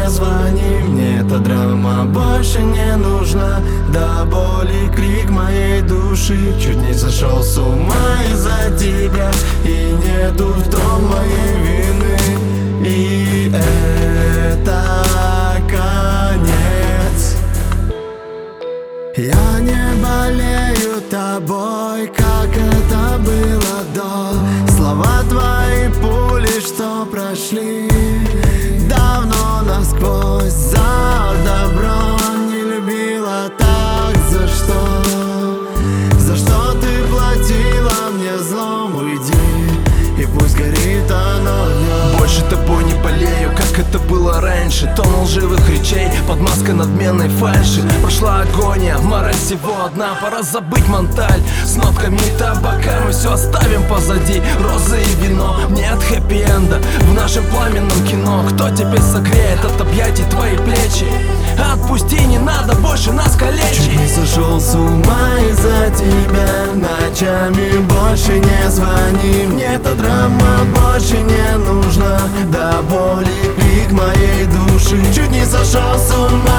не звони. Мне эта драма больше не нужна. До боли крик моей души. Чуть не сошел с ума из-за тебя, и нету в том моей вины. И это конец. Я не болею тобой, как это было до. Слова твои пули, что прошли давно насквозь. За добро не любила так, за что? За что ты платила мне злом? Уйди, и пусть горит оно днем. Больше тобой не болею, как это было раньше. Тон лживых речей под маской надменной фальши. Прошла агония, мораль всего одна. Пора забыть монталь с нотками табака. Мы все оставим позади, розы и вино. Нет хэппи-энда в нашем пламенном кино. Кто теперь согреет от объятий твои плечи? Отпусти, не надо больше нас калечить. Чуть не сошел с ума из-за тебя. Ночами больше не звони. Мне эта драма больше не нужна. До боли крик моей души. Чуть не сошел с ума